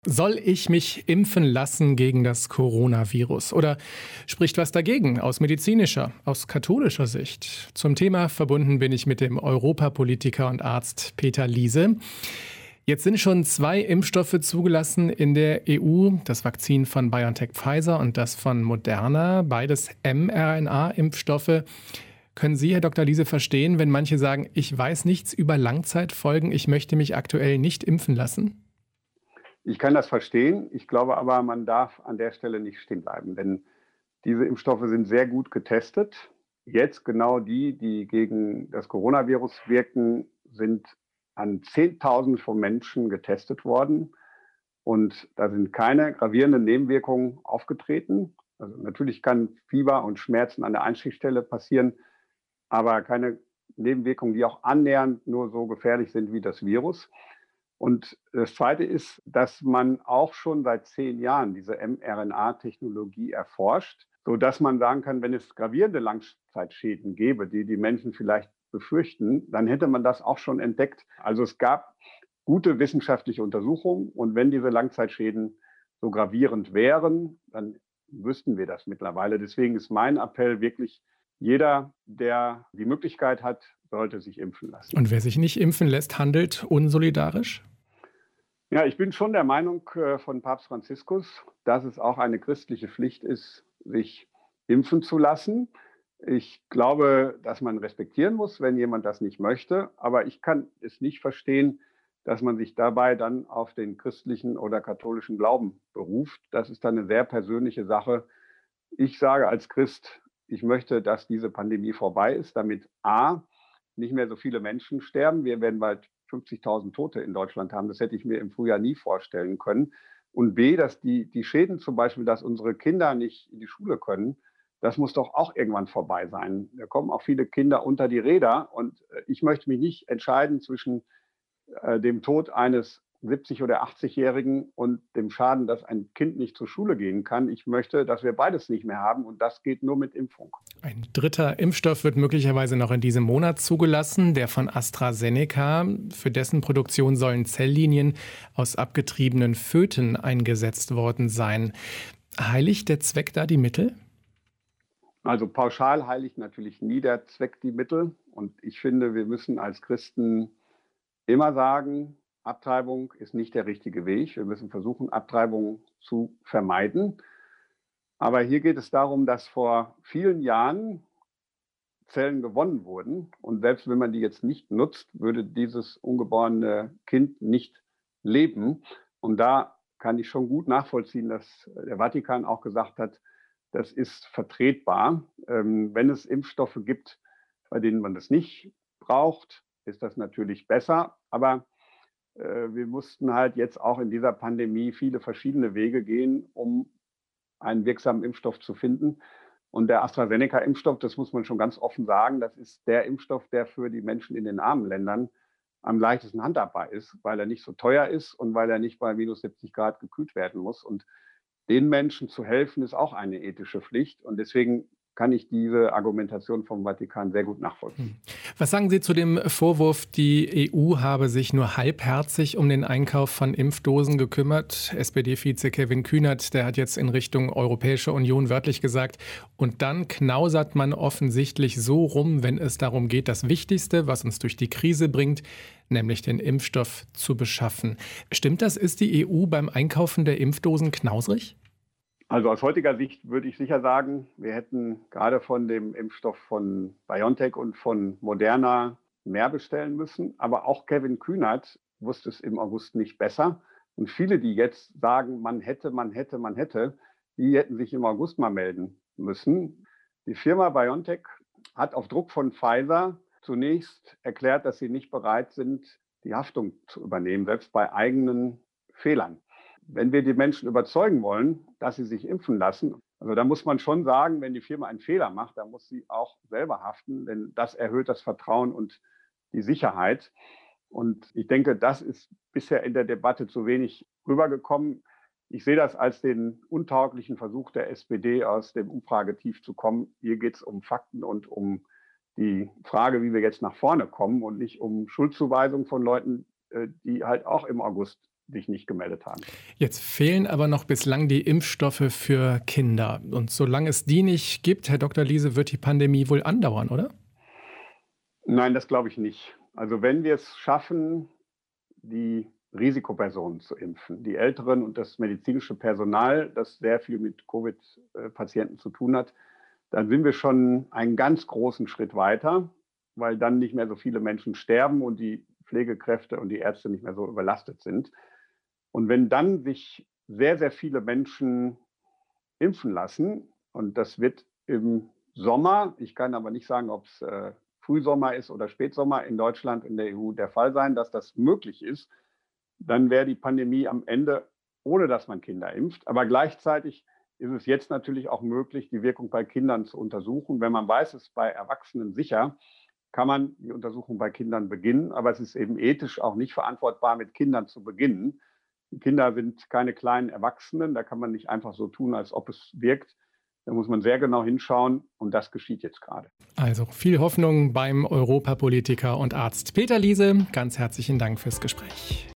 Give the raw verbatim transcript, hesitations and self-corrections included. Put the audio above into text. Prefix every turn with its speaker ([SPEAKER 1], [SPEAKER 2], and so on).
[SPEAKER 1] Soll ich mich impfen lassen gegen das Coronavirus? Oder spricht was dagegen aus medizinischer, aus katholischer Sicht? Zum Thema verbunden bin ich mit dem Europapolitiker und Arzt Peter Liese. Jetzt sind schon zwei Impfstoffe zugelassen in der E U, das Vakzin von BioNTech Pfizer und das von Moderna, beides mRNA-Impfstoffe. Können Sie, Herr Doktor Liese, verstehen, wenn manche sagen, ich weiß nichts über Langzeitfolgen, ich möchte mich aktuell nicht impfen lassen?
[SPEAKER 2] Ich kann das verstehen. Ich glaube aber, man darf an der Stelle nicht stehen bleiben, denn diese Impfstoffe sind sehr gut getestet. Jetzt genau die, die gegen das Coronavirus wirken, sind an Zehntausenden von Menschen getestet worden. Und da sind keine gravierenden Nebenwirkungen aufgetreten. Also natürlich kann Fieber und Schmerzen an der Einstichstelle passieren, aber keine Nebenwirkungen, die auch annähernd nur so gefährlich sind wie das Virus. Und das Zweite ist, dass man auch schon seit zehn Jahren diese mRNA-Technologie erforscht, sodass man sagen kann, wenn es gravierende Langzeitschäden gäbe, die die Menschen vielleicht befürchten, dann hätte man das auch schon entdeckt. Also es gab gute wissenschaftliche Untersuchungen und wenn diese Langzeitschäden so gravierend wären, dann wüssten wir das mittlerweile. Deswegen ist mein Appell wirklich, jeder, der die Möglichkeit hat, sollte sich impfen lassen.
[SPEAKER 1] Und wer sich nicht impfen lässt, handelt unsolidarisch?
[SPEAKER 2] Ja, ich bin schon der Meinung äh, von Papst Franziskus, dass es auch eine christliche Pflicht ist, sich impfen zu lassen. Ich glaube, dass man respektieren muss, wenn jemand das nicht möchte. Aber ich kann es nicht verstehen, dass man sich dabei dann auf den christlichen oder katholischen Glauben beruft. Das ist dann eine sehr persönliche Sache. Ich sage als Christ, ich möchte, dass diese Pandemie vorbei ist, damit A, nicht mehr so viele Menschen sterben. Wir werden bald fünfzigtausend Tote in Deutschland haben. Das hätte ich mir im Frühjahr nie vorstellen können. Und B, dass die, die Schäden zum Beispiel, dass unsere Kinder nicht in die Schule können, das muss doch auch irgendwann vorbei sein. Da kommen auch viele Kinder unter die Räder. Und ich möchte mich nicht entscheiden zwischen äh, dem Tod eines siebzig- oder achtzig-Jährigen und dem Schaden, dass ein Kind nicht zur Schule gehen kann. Ich möchte, dass wir beides nicht mehr haben und das geht nur mit Impfung.
[SPEAKER 1] Ein dritter Impfstoff wird möglicherweise noch in diesem Monat zugelassen, der von AstraZeneca. Für dessen Produktion sollen Zelllinien aus abgetriebenen Föten eingesetzt worden sein. Heiligt der Zweck da die Mittel?
[SPEAKER 2] Also pauschal heiligt natürlich nie der Zweck die Mittel. Und ich finde, wir müssen als Christen immer sagen, Abtreibung ist nicht der richtige Weg. Wir müssen versuchen, Abtreibung zu vermeiden. Aber hier geht es darum, dass vor vielen Jahren Zellen gewonnen wurden. Und selbst wenn man die jetzt nicht nutzt, würde dieses ungeborene Kind nicht leben. Und da kann ich schon gut nachvollziehen, dass der Vatikan auch gesagt hat, das ist vertretbar. Ähm, wenn es Impfstoffe gibt, bei denen man das nicht braucht, ist das natürlich besser. Aber äh, wir mussten halt jetzt auch in dieser Pandemie viele verschiedene Wege gehen, um einen wirksamen Impfstoff zu finden. Und der AstraZeneca-Impfstoff, das muss man schon ganz offen sagen, das ist der Impfstoff, der für die Menschen in den armen Ländern am leichtesten handhabbar ist, weil er nicht so teuer ist und weil er nicht bei minus siebzig Grad gekühlt werden muss. Und den Menschen zu helfen, ist auch eine ethische Pflicht. Und deswegen kann ich diese Argumentation vom Vatikan sehr gut nachvollziehen.
[SPEAKER 1] Was sagen Sie zu dem Vorwurf, die E U habe sich nur halbherzig um den Einkauf von Impfdosen gekümmert? S P D-Vize Kevin Kühnert, der hat jetzt in Richtung Europäische Union wörtlich gesagt, und dann knausert man offensichtlich so rum, wenn es darum geht, das Wichtigste, was uns durch die Krise bringt, nämlich den Impfstoff zu beschaffen. Stimmt das? Ist die E U beim Einkaufen der Impfdosen knausrig?
[SPEAKER 2] Also aus heutiger Sicht würde ich sicher sagen, wir hätten gerade von dem Impfstoff von BioNTech und von Moderna mehr bestellen müssen. Aber auch Kevin Kühnert wusste es im August nicht besser. Und viele, die jetzt sagen, man hätte, man hätte, man hätte, die hätten sich im August mal melden müssen. Die Firma BioNTech hat auf Druck von Pfizer zunächst erklärt, dass sie nicht bereit sind, die Haftung zu übernehmen, selbst bei eigenen Fehlern. Wenn wir die Menschen überzeugen wollen, dass sie sich impfen lassen, also da muss man schon sagen, wenn die Firma einen Fehler macht, dann muss sie auch selber haften, denn das erhöht das Vertrauen und die Sicherheit. Und ich denke, das ist bisher in der Debatte zu wenig rübergekommen. Ich sehe das als den untauglichen Versuch der S P D, aus dem Umfragetief zu kommen. Hier geht es um Fakten und um die Frage, wie wir jetzt nach vorne kommen und nicht um Schuldzuweisung von Leuten, die halt auch im August sich nicht gemeldet haben.
[SPEAKER 1] Jetzt fehlen aber noch bislang die Impfstoffe für Kinder. Und solange es die nicht gibt, Herr Doktor Liese, wird die Pandemie wohl andauern, oder?
[SPEAKER 2] Nein, das glaube ich nicht. Also wenn wir es schaffen, die Risikopersonen zu impfen, die Älteren und das medizinische Personal, das sehr viel mit Covid-Patienten zu tun hat, dann sind wir schon einen ganz großen Schritt weiter, weil dann nicht mehr so viele Menschen sterben und die Pflegekräfte und die Ärzte nicht mehr so überlastet sind. Und wenn dann sich sehr, sehr viele Menschen impfen lassen, und das wird im Sommer, ich kann aber nicht sagen, ob es äh, Frühsommer ist oder Spätsommer in Deutschland, in der E U der Fall sein, dass das möglich ist, dann wäre die Pandemie am Ende, ohne dass man Kinder impft. Aber gleichzeitig ist es jetzt natürlich auch möglich, die Wirkung bei Kindern zu untersuchen. Wenn man weiß, es ist bei Erwachsenen sicher, kann man die Untersuchung bei Kindern beginnen. Aber es ist eben ethisch auch nicht verantwortbar, mit Kindern zu beginnen. Die Kinder sind keine kleinen Erwachsenen. Da kann man nicht einfach so tun, als ob es wirkt. Da muss man sehr genau hinschauen und das geschieht jetzt gerade.
[SPEAKER 1] Also viel Hoffnung beim Europapolitiker und Arzt Peter Liese. Ganz herzlichen Dank fürs Gespräch.